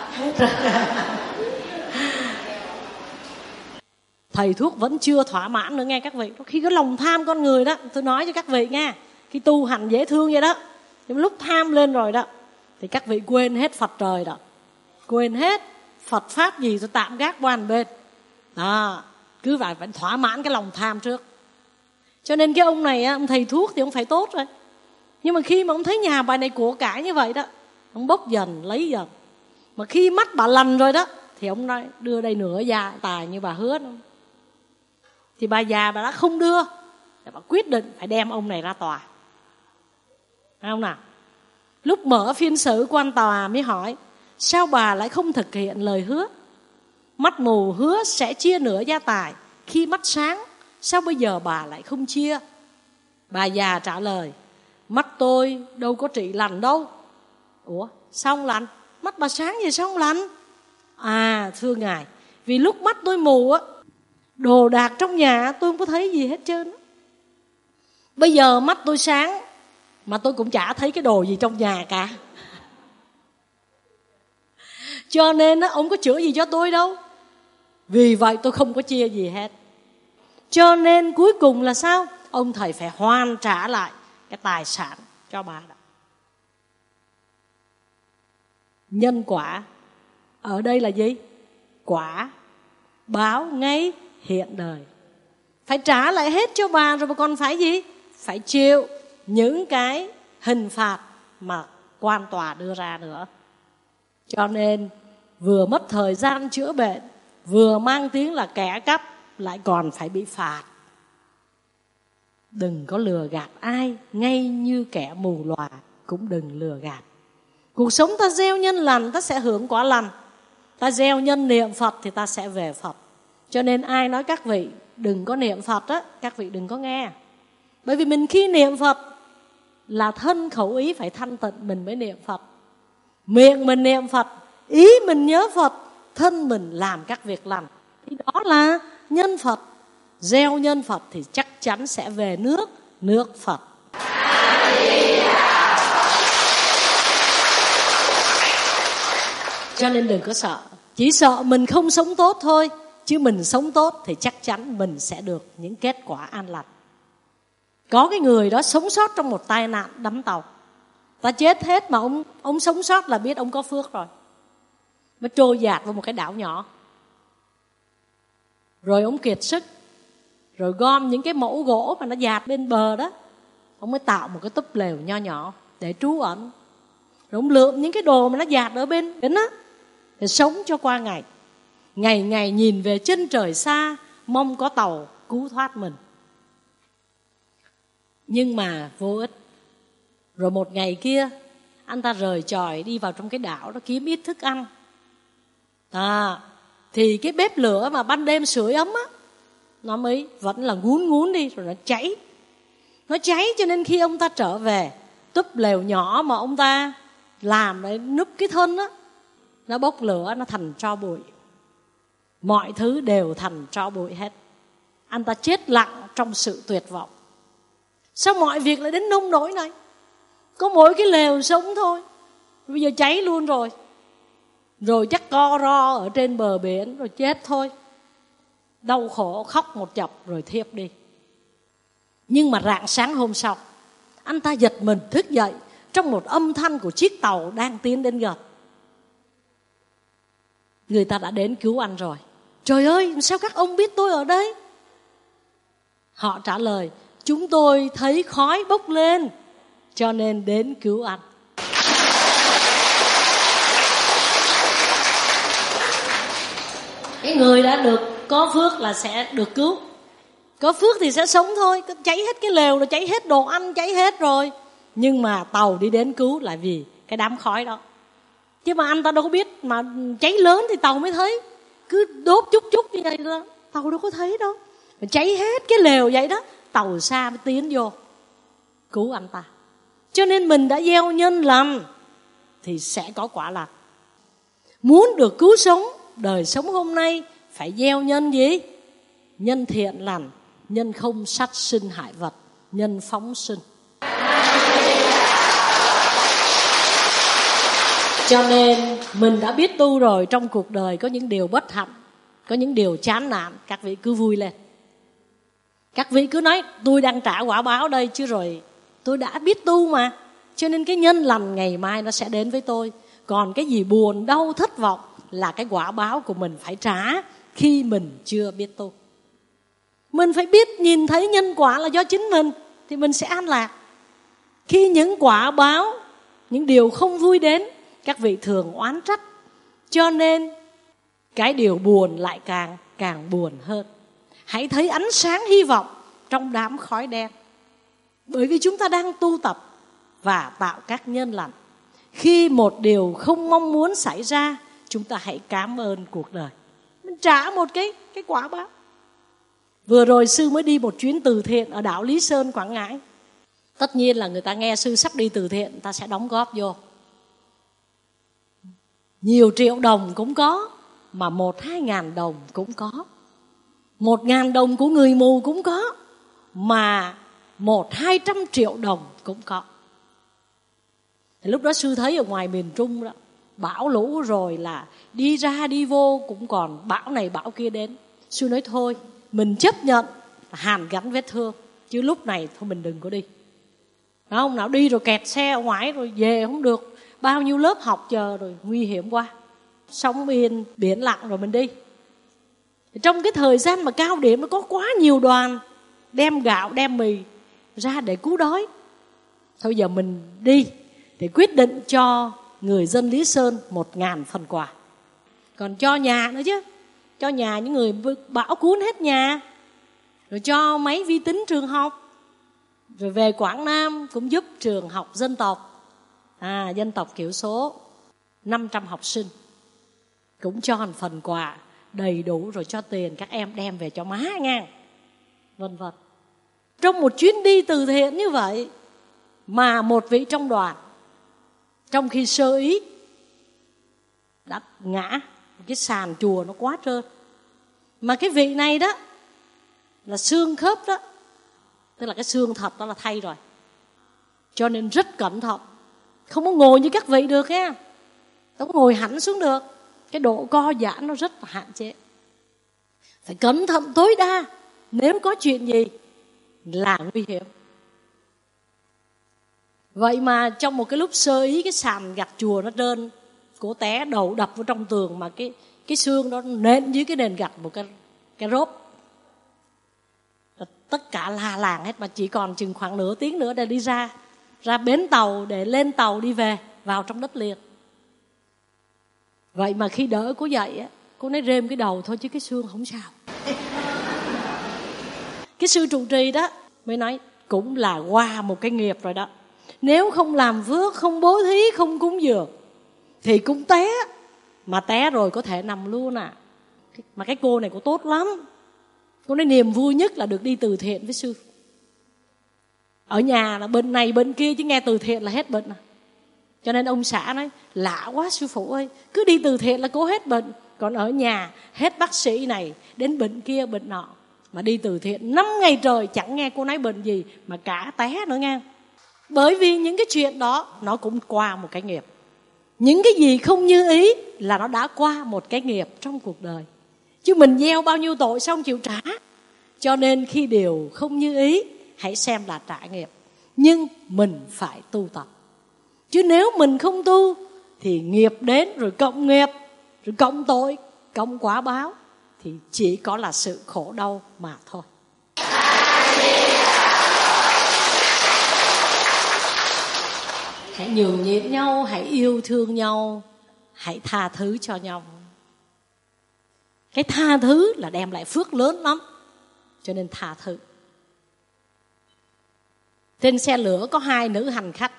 thầy thuốc vẫn chưa thỏa mãn nữa nghe các vị. Khi có lòng tham con người đó, tôi nói cho các vị nghe, khi tu hành dễ thương vậy đó, nhưng lúc tham lên rồi đó thì các vị quên hết Phật trời đó, quên hết Phật pháp gì tôi tạm gác qua một bên đó. Cứ phải phải thỏa mãn cái lòng tham trước. Cho nên cái ông này, ông thầy thuốc thì ông phải tốt rồi, nhưng mà khi mà ông thấy nhà bà này của cải như vậy đó, ông bốc dần lấy dần. Mà khi mắt bà lành rồi đó thì ông nói đưa đây nửa gia tài như bà hứa đó. Thì bà già bà đã không đưa, bà quyết định phải đem ông này ra tòa. Phải không nào? Lúc mở phiên xử, quan tòa mới hỏi: sao bà lại không thực hiện lời hứa? Mắt mù hứa sẽ chia nửa gia tài, khi mắt sáng sao bây giờ bà lại không chia? Bà già trả lời: mắt tôi đâu có trị lành đâu. Ủa sao không lành? Mắt bà sáng gì sao không lành? À thưa ngài, vì lúc mắt tôi mù á, đồ đạc trong nhà tôi không có thấy gì hết trơn. Bây giờ mắt tôi sáng mà tôi cũng chả thấy cái đồ gì trong nhà cả. Cho nên ông có chữa gì cho tôi đâu. Vì vậy tôi không có chia gì hết. Cho nên cuối cùng là sao? Ông thầy phải hoàn trả lại cái tài sản cho bà đó. Nhân quả ở đây là gì? Quả báo ngay hiện đời. Phải trả lại hết cho bà, rồi mà còn phải gì? Phải chịu những cái hình phạt mà quan tòa đưa ra nữa. Cho nên vừa mất thời gian chữa bệnh, vừa mang tiếng là kẻ cắp, lại còn phải bị phạt. Đừng có lừa gạt ai, ngay như kẻ mù lòa cũng đừng lừa gạt. Cuộc sống ta gieo nhân lành, ta sẽ hưởng quả lành. Ta gieo nhân niệm Phật thì ta sẽ về Phật. Cho nên ai nói các vị đừng có niệm Phật á, các vị đừng có nghe. Bởi vì mình khi niệm Phật là thân khẩu ý phải thanh tịnh mình mới niệm Phật. Miệng mình niệm Phật, ý mình nhớ Phật, thân mình làm các việc lành, thì đó là nhân Phật. Gieo nhân Phật thì chắc chắn sẽ về nước, nước Phật. Cho nên đừng có sợ. Chỉ sợ mình không sống tốt thôi. Chứ mình sống tốt thì chắc chắn mình sẽ được những kết quả an lành. Có cái người đó sống sót trong một tai nạn đắm tàu. Ta chết hết mà ông, ông sống sót là biết ông có phước rồi. Mới trôi dạt vào một cái đảo nhỏ. Rồi ông kiệt sức. Rồi gom những cái mẫu gỗ mà nó dạt bên bờ đó. Ông mới tạo một cái túp lều nho nhỏ để trú ẩn. Rồi ông lượm những cái đồ mà nó dạt ở bên bên á, để sống cho qua ngày. Ngày ngày nhìn về chân trời xa, mong có tàu cứu thoát mình. Nhưng mà vô ích. Rồi một ngày kia, anh ta rời chòi đi vào trong cái đảo đó kiếm ít thức ăn. À, thì cái bếp lửa mà ban đêm sưởi ấm á, nó mới vẫn là ngún ngún đi rồi nó cháy. Nó cháy cho nên khi ông ta trở về, túp lều nhỏ mà ông ta làm để núp cái thân á, nó bốc lửa, nó thành tro bụi. Mọi thứ đều thành tro bụi hết. Anh ta chết lặng trong sự tuyệt vọng. Sao mọi việc lại đến nông nỗi này? Có mỗi cái lều sống thôi, bây giờ cháy luôn rồi. Rồi chắc co ro ở trên bờ biển rồi chết thôi. Đau khổ khóc một chập rồi thiếp đi. Nhưng mà rạng sáng hôm sau, anh ta giật mình thức dậy trong một âm thanh của chiếc tàu đang tiến đến gần. Người ta đã đến cứu anh rồi. Trời ơi, sao các ông biết tôi ở đây? Họ trả lời: chúng tôi thấy khói bốc lên cho nên đến cứu anh. Cái người đã được có phước là sẽ được cứu. Có phước thì sẽ sống thôi. Cháy hết cái lều rồi, cháy hết đồ ăn, cháy hết rồi. Nhưng mà tàu đi đến cứu là vì cái đám khói đó. Chứ mà anh ta đâu có biết. Mà cháy lớn thì tàu mới thấy. Cứ đốt chút chút như vậy đó, tàu đâu có thấy đâu. Mà cháy hết cái lều vậy đó, tàu xa mới tiến vô cứu anh ta. Cho nên mình đã gieo nhân lành thì sẽ có quả lành. Muốn được cứu sống, đời sống hôm nay phải gieo nhân gì? Nhân thiện lành, nhân không sát sinh hại vật, nhân phóng sinh. Cho nên mình đã biết tu rồi, trong cuộc đời có những điều bất hạnh, có những điều chán nản, các vị cứ vui lên. Các vị cứ nói tôi đang trả quả báo đây chứ rồi tôi đã biết tu mà. Cho nên cái nhân lành ngày mai nó sẽ đến với tôi. Còn cái gì buồn, đau, thất vọng là cái quả báo của mình phải trả khi mình chưa biết tu. Mình phải biết nhìn thấy nhân quả là do chính mình thì mình sẽ an lạc. Khi những quả báo, những điều không vui đến, các vị thường oán trách. Cho nên cái điều buồn lại càng càng buồn hơn. Hãy thấy ánh sáng hy vọng trong đám khói đen. Bởi vì chúng ta đang tu tập, và tạo các nhân lành. Khi một điều không mong muốn xảy ra, chúng ta hãy cảm ơn cuộc đời. Mình trả một cái, cái quả báo. Vừa rồi sư mới đi một chuyến từ thiện ở đảo Lý Sơn, Quảng Ngãi. Tất nhiên là người ta nghe sư sắp đi từ thiện, người ta sẽ đóng góp vô. Nhiều triệu đồng cũng có, mà một hai ngàn đồng cũng có. Một ngàn đồng của người mù cũng có, mà một hai trăm triệu đồng cũng có. Thì lúc đó sư thấy ở ngoài miền Trung đó, bão lũ rồi là đi ra đi vô cũng còn bão này bão kia đến. Sư nói thôi, mình chấp nhận hàn gắn vết thương, chứ lúc này thôi mình đừng có đi. Phải không? Nào đi rồi kẹt xe ở ngoài rồi về không được, bao nhiêu lớp học chờ rồi, nguy hiểm quá. Sóng yên biển lặng rồi mình đi. Trong cái thời gian mà cao điểm nó có quá nhiều đoàn đem gạo đem mì ra để cứu đói. Thôi giờ mình đi thì quyết định cho người dân Lý Sơn một ngàn phần quà. Còn cho nhà nữa chứ, cho nhà những người bão cuốn hết nhà, rồi cho máy vi tính trường học. Rồi về Quảng Nam cũng giúp trường học dân tộc, à, dân tộc thiểu số, năm trăm học sinh, cũng cho một phần quà đầy đủ, rồi cho tiền các em đem về cho má nha, vân vân. Trong một chuyến đi từ thiện như vậy mà một vị trong đoàn, trong khi sơ ý đã ngã, cái sàn chùa nó quá trơn, mà cái vị này đó là xương khớp đó, tức là cái xương thật đó là thay rồi, cho nên rất cẩn thận, không có ngồi như các vị được nha, đâu có ngồi hẳn xuống được, cái độ co giãn nó rất là hạn chế, phải cẩn thận tối đa, nếu có chuyện gì là nguy hiểm. Vậy mà trong một cái lúc sơ ý, cái sàn gạch chùa nó trơn, cổ té đầu đập vào trong tường, mà cái cái xương đó nện dưới cái nền gạch một cái cái rốp. Tất cả la làng hết, mà chỉ còn chừng khoảng nửa tiếng nữa để đi ra ra bến tàu để lên tàu đi về vào trong đất liền. Vậy mà khi đỡ cô dậy á, cô nói rêm cái đầu thôi chứ cái xương không sao. Cái sư trụ trì đó mới nói cũng là qua một cái nghiệp rồi đó. Nếu không làm phước, không bố thí, không cúng dường thì cũng té, mà té rồi có thể nằm luôn à. Mà cái cô này cô tốt lắm. Cô nói niềm vui nhất là được đi từ thiện với sư. Ở nhà là bệnh này bệnh kia, chứ nghe từ thiện là hết bệnh à. Cho nên ông xã nói lạ quá sư phụ ơi, cứ đi từ thiện là cô hết bệnh, còn ở nhà hết bác sĩ này đến bệnh kia bệnh nọ. Mà đi từ thiện năm ngày trời chẳng nghe cô nói bệnh gì, mà cả té nữa nghe. Bởi vì những cái chuyện đó nó cũng qua một cái nghiệp. Những cái gì không như ý là nó đã qua một cái nghiệp trong cuộc đời. Chứ mình gieo bao nhiêu tội xong chịu trả. Cho nên khi điều không như ý, hãy xem là trả nghiệp. Nhưng mình phải tu tập. Chứ nếu mình không tu thì nghiệp đến rồi cộng nghiệp, rồi cộng tội, cộng quả báo, thì chỉ có là sự khổ đau mà thôi. Hãy nhường nhịn nhau, hãy yêu thương nhau, hãy tha thứ cho nhau. Cái tha thứ là đem lại phước lớn lắm, cho nên tha thứ. Trên xe lửa có hai nữ hành khách.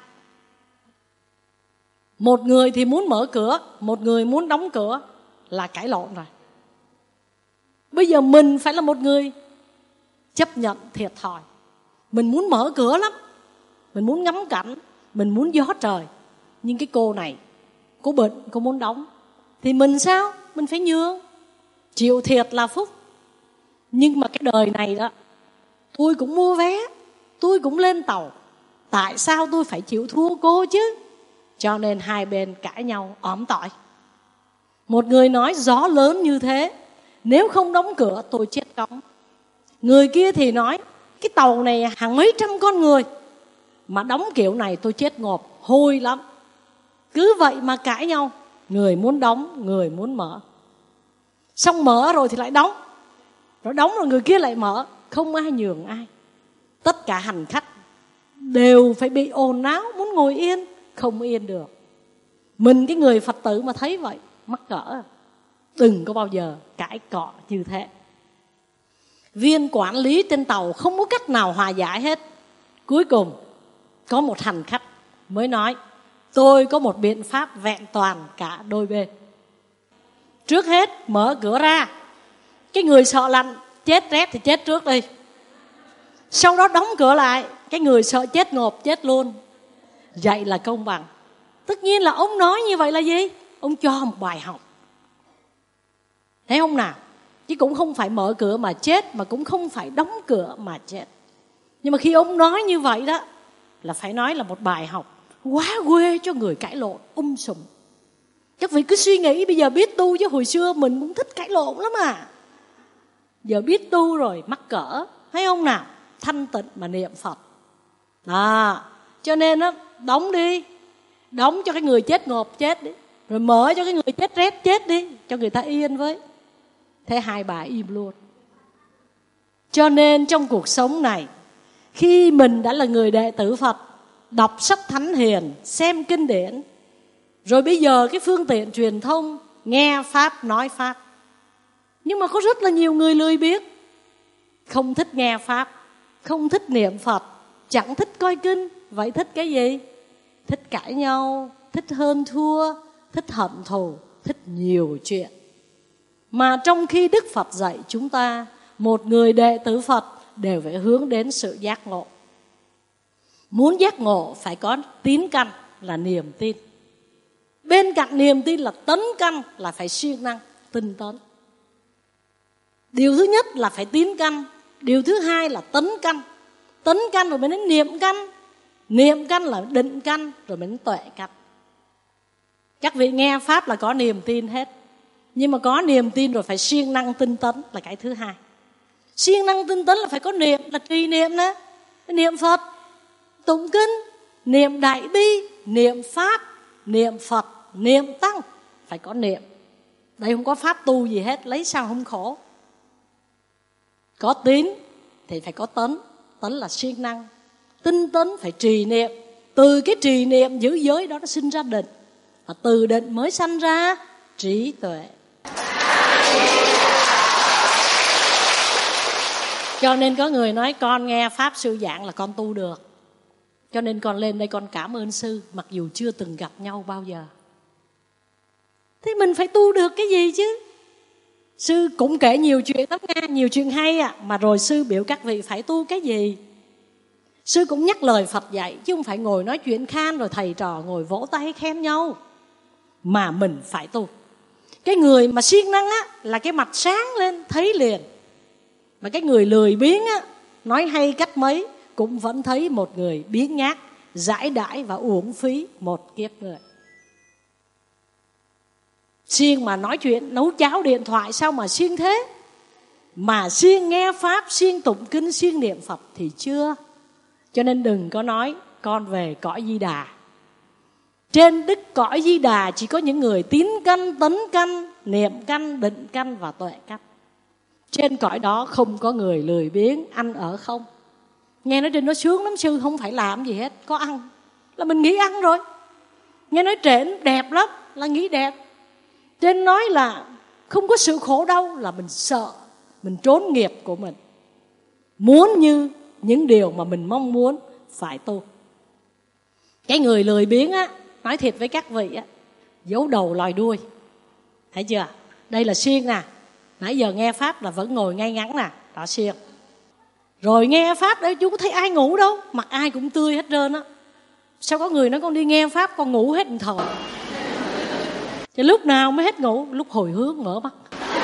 Một người thì muốn mở cửa, một người muốn đóng cửa, là cãi lộn rồi. Bây giờ mình phải là một người chấp nhận thiệt thòi. Mình muốn mở cửa lắm, mình muốn ngắm cảnh, mình muốn gió trời. Nhưng cái cô này, cô bệnh, cô muốn đóng, thì mình sao? Mình phải nhường. Chịu thiệt là phúc. Nhưng mà cái đời này đó, tôi cũng mua vé, tôi cũng lên tàu, tại sao tôi phải chịu thua cô chứ? Cho nên hai bên cãi nhau ỏm tỏi. Một người nói gió lớn như thế, nếu không đóng cửa tôi chết cóng. Người kia thì nói cái tàu này hàng mấy trăm con người, mà đóng kiểu này tôi chết ngộp, hôi lắm. Cứ vậy mà cãi nhau, người muốn đóng, người muốn mở. Xong mở rồi thì lại đóng, rồi đóng rồi người kia lại mở, không ai nhường ai. Tất cả hành khách đều phải bị ồn náo, muốn ngồi yên, không yên được. Mình cái người Phật tử mà thấy vậy, mắc cỡ. Đừng có bao giờ cãi cọ như thế. Viên quản lý trên tàu không có cách nào hòa giải hết. Cuối cùng có một hành khách mới nói tôi có một biện pháp vẹn toàn cả đôi bên. Trước hết mở cửa ra, cái người sợ lạnh chết rét thì chết trước đi. Sau đó đóng cửa lại, cái người sợ chết ngộp chết luôn. Vậy là công bằng. Tất nhiên là ông nói như vậy là gì? Ông cho một bài học. Thấy không nào? Chứ cũng không phải mở cửa mà chết, mà cũng không phải đóng cửa mà chết. Nhưng mà khi ông nói như vậy đó, là phải nói là một bài học quá quê cho người cãi lộn um sùm. Các vị cứ suy nghĩ bây giờ biết tu, chứ hồi xưa mình cũng thích cãi lộn lắm à. Giờ biết tu rồi mắc cỡ, thấy không nào? Thanh tịnh mà niệm Phật. À, cho nên đó, đóng đi. Đóng cho cái người chết ngộp chết đi, rồi mở cho cái người chết rét chết đi, cho người ta yên với. Thế hai bà im luôn. Cho nên trong cuộc sống này, khi mình đã là người đệ tử Phật, đọc sách thánh hiền, xem kinh điển, rồi bây giờ cái phương tiện truyền thông, nghe Pháp, nói Pháp. Nhưng mà có rất là nhiều người lười biếng, không thích nghe Pháp, không thích niệm Phật, chẳng thích coi kinh. Vậy thích cái gì? Thích cãi nhau, thích hơn thua, thích hận thù, thích nhiều chuyện. Mà trong khi Đức Phật dạy chúng ta, một người đệ tử Phật đều phải hướng đến sự giác ngộ. Muốn giác ngộ phải có tín căn là niềm tin. Bên cạnh niềm tin là tấn căn, là phải siêng năng, tinh tấn. Điều thứ nhất là phải tín căn. Điều thứ hai là tấn căn. Tấn căn rồi mới đến niệm căn. Niệm căn là định căn, rồi mới đến tuệ căn. Các vị nghe Pháp là có niềm tin hết. Nhưng mà có niềm tin rồi phải siêng năng tinh tấn là cái thứ hai. Siêng năng tinh tấn là phải có niệm, là trì niệm đó. Niệm Phật, tụng kinh, niệm Đại Bi, niệm Pháp, niệm Phật, niệm Tăng. Phải có niệm. Đây không có pháp tu gì hết, lấy sao không khổ. Có tín thì phải có tấn. Tấn là siêng năng. Tinh tấn phải trì niệm. Từ cái trì niệm giữ giới đó nó sinh ra định. Và từ định mới sanh ra trí tuệ. Cho nên có người nói con nghe Pháp sư giảng là con tu được. Cho nên con lên đây con cảm ơn sư, mặc dù chưa từng gặp nhau bao giờ. Thế mình phải tu được cái gì chứ? Sư cũng kể nhiều chuyện lắm nghe, nhiều chuyện hay à. Mà rồi sư biểu các vị phải tu cái gì? Sư cũng nhắc lời Phật dạy, chứ không phải ngồi nói chuyện khan rồi thầy trò ngồi vỗ tay khen nhau. Mà mình phải tu. Cái người mà siêng năng á, là cái mặt sáng lên thấy liền. Mà cái người lười biếng á, nói hay cách mấy cũng vẫn thấy một người biếng nhác, dãi đãi và uổng phí một kiếp người. Siêng mà nói chuyện nấu cháo điện thoại sao mà siêng thế? Mà siêng nghe Pháp, siêng tụng kinh, siêng niệm Phật thì chưa. Cho nên đừng có nói con về cõi Di Đà. Trên đức cõi Di Đà chỉ có những người tín căn, tấn căn, niệm căn, định căn và tuệ căn. Trên cõi đó không có người lười biếng, ăn ở không. Nghe nói trên đó sướng lắm sư, không phải làm gì hết, có ăn là mình nghĩ ăn rồi. Nghe nói trên đẹp lắm là nghĩ đẹp. Trên nói là không có sự khổ đau là mình sợ, mình trốn nghiệp của mình. Muốn như những điều mà mình mong muốn phải tu. Cái người lười biếng á, nói thiệt với các vị á, giấu đầu lòi đuôi. Thấy chưa? Đây là siêng nè. Nãy giờ nghe Pháp là vẫn ngồi ngay ngắn nè, đó siêng. Rồi nghe Pháp đấy chú có thấy ai ngủ đâu, mặt ai cũng tươi hết trơn á. Sao có người nói con đi nghe Pháp con ngủ hết một thời. Thì lúc nào mới hết ngủ? Lúc hồi hướng mở mắt.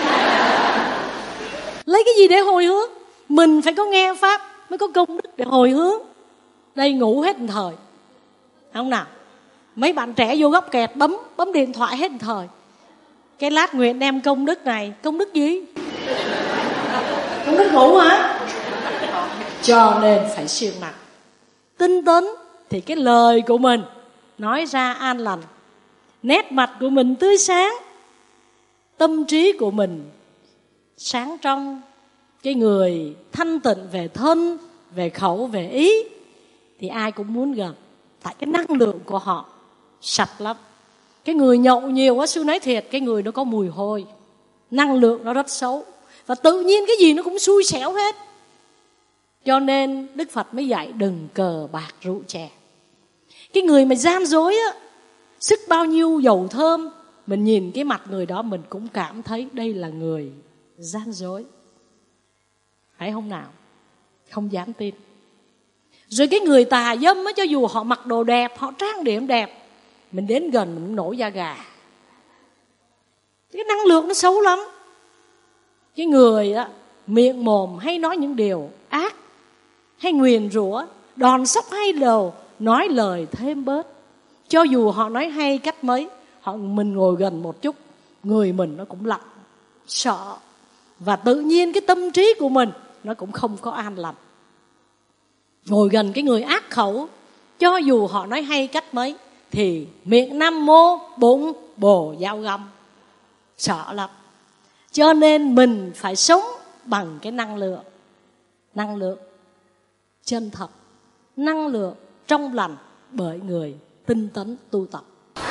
Lấy cái gì để hồi hướng? Mình phải có nghe Pháp mới có công đức để hồi hướng. Đây ngủ hết một thời. Không nào? Mấy bạn trẻ vô góc kẹt bấm bấm điện thoại hết một thời. Cái lát nguyện đem công đức này. Công đức gì? Công đức ngủ hả? Cho nên phải siêng năng tinh tấn thì cái lời của mình nói ra an lành, nét mặt của mình tươi sáng, tâm trí của mình sáng trong. Cái người thanh tịnh về thân, về khẩu, về ý thì ai cũng muốn gần. Tại cái năng lượng của họ sạch lắm. Cái người nhậu nhiều quá, sư nói thiệt, cái người nó có mùi hôi, năng lượng nó rất xấu. Và tự nhiên cái gì nó cũng xui xẻo hết. Cho nên Đức Phật mới dạy đừng cờ bạc rượu chè. Cái người mà gian dối á, sức bao nhiêu dầu thơm, mình nhìn cái mặt người đó mình cũng cảm thấy đây là người gian dối. Phải không nào? Không dám tin. Rồi cái người tà dâm á, cho dù họ mặc đồ đẹp, họ trang điểm đẹp, mình đến gần mình cũng nổi da gà. Cái năng lượng nó xấu lắm. Cái người á, miệng mồm hay nói những điều ác, hay nguyền rủa, đòn sóc hay đầu, nói lời thêm bớt. Cho dù họ nói hay cách mấy, họ mình ngồi gần một chút, người mình nó cũng lặng, sợ. Và tự nhiên cái tâm trí của mình nó cũng không có an lành. Ngồi gần cái người ác khẩu, cho dù họ nói hay cách mấy, thì miệng Nam Mô, bụng bồ dao găm, sợ lắm. Cho nên mình phải sống bằng cái năng lượng, năng lượng chân thật, năng lượng trong lành bởi người tinh tấn tu tập.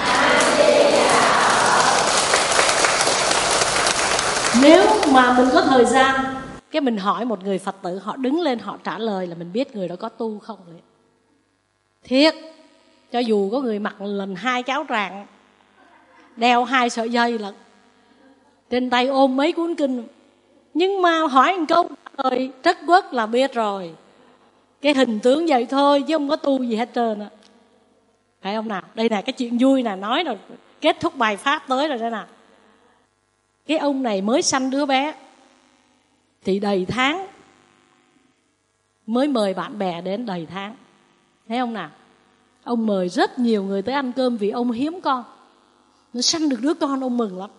Nếu mà mình có thời gian, cái mình hỏi một người Phật tử, họ đứng lên họ trả lời là mình biết người đó có tu không. Thiệt, cho dù có người mặc lần hai cái áo tràng, đeo hai sợi dây lận, trên tay ôm mấy cuốn kinh, nhưng mà hỏi một câu rồi trất quốc là biết rồi. Cái hình tướng vậy thôi chứ không có tu gì hết trơn á. Phải không nào? Đây là cái chuyện vui nè, nói rồi kết thúc bài pháp tới rồi đó nè. Cái ông này mới sanh đứa bé, thì đầy tháng mới mời bạn bè đến đầy tháng. Thấy không nào? Ông mời rất nhiều người tới ăn cơm vì ông hiếm con. Nó sanh được đứa con ông mừng lắm.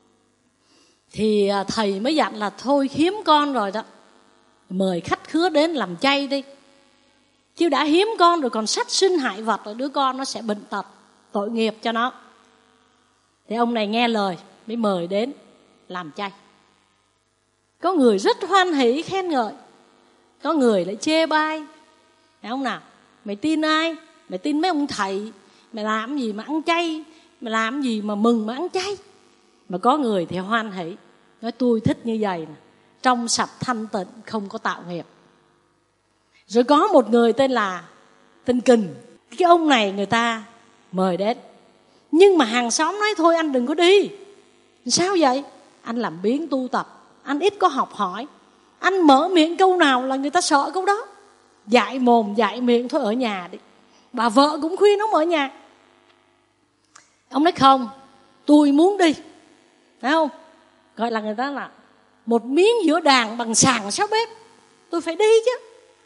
Thì thầy mới dặn là thôi hiếm con rồi đó, mời khách khứa đến làm chay đi. Chứ đã hiếm con rồi còn sát sinh hại vật, rồi đứa con nó sẽ bệnh tật, tội nghiệp cho nó. Thì ông này nghe lời mới mời đến làm chay. Có người rất hoan hỷ khen ngợi, có người lại chê bai. Thấy không nào? Mày tin ai? Mày tin mấy ông thầy? Mày làm gì mà ăn chay? Mày làm gì mà mừng mà ăn chay? Mà có người thì hoan hỷ, nói tôi thích như vậy nè, trong sạch thanh tịnh, không có tạo nghiệp. Rồi có một người tên là tên Kình. Cái ông này người ta mời đến, nhưng mà hàng xóm nói thôi anh đừng có đi. Sao vậy? Anh làm biếng tu tập, anh ít có học hỏi, anh mở miệng câu nào là người ta sợ câu đó. Dạy mồm dạy miệng thôi, ở nhà đi. Bà vợ cũng khuyên ông ở nhà. Ông nói không, tôi muốn đi. Thấy không? Gọi là người ta là một miếng giữa đàn bằng sàng sáu bếp, tôi phải đi chứ.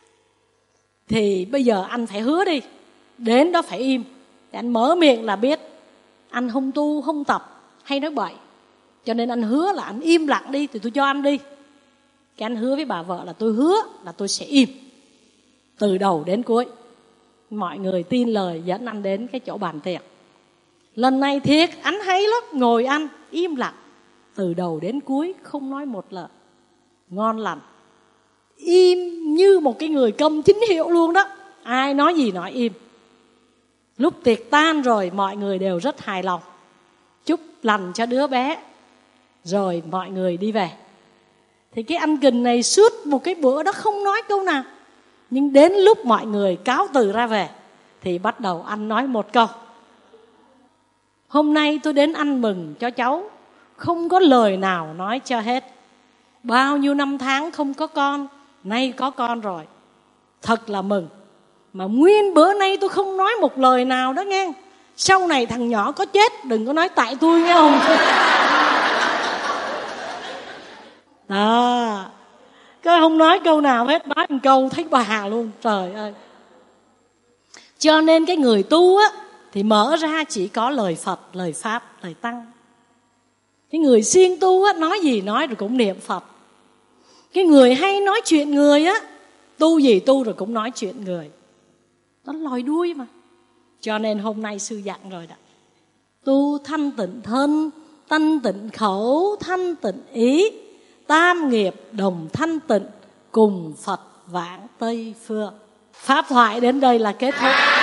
Thì bây giờ anh phải hứa đi, đến đó phải im. Thì anh mở miệng là biết anh không tu, không tập hay nói bậy. Cho nên anh hứa là anh im lặng đi, thì tôi cho anh đi. Cái anh hứa với bà vợ là tôi hứa là tôi sẽ im từ đầu đến cuối. Mọi người tin lời dẫn anh đến cái chỗ bàn tiệc. Lần này thiệt, anh hay lắm, ngồi ăn im lặng từ đầu đến cuối, không nói một lời. Ngon lành, im như một cái người công chính hiệu luôn đó. Ai nói gì nói im. Lúc tiệc tan rồi mọi người đều rất hài lòng, chúc lành cho đứa bé, rồi mọi người đi về. Thì cái anh Kình này suốt một cái bữa đó không nói câu nào. Nhưng đến lúc mọi người cáo từ ra về thì bắt đầu anh nói một câu: hôm nay tôi đến ăn mừng cho cháu, không có lời nào nói cho hết. Bao nhiêu năm tháng không có con, nay có con rồi, thật là mừng. Mà nguyên bữa nay tôi không nói một lời nào đó nghe. Sau này thằng nhỏ có chết đừng có nói tại tôi nghe không. Đó, cái không nói câu nào hết, nói một câu thấy bà luôn. Trời ơi. Cho nên cái người tu á thì mở ra chỉ có lời Phật, lời Pháp, lời Tăng. Cái người siêng tu á, nói gì nói rồi cũng niệm Phật. Cái người hay nói chuyện người á, tu gì tu rồi cũng nói chuyện người. Đó là lòi đuôi mà. Cho nên hôm nay sư dặn rồi đó: tu thanh tịnh thân, thanh tịnh khẩu, thanh tịnh ý, tam nghiệp đồng thanh tịnh, cùng Phật vãng Tây Phương. Pháp thoại đến đây là kết thúc.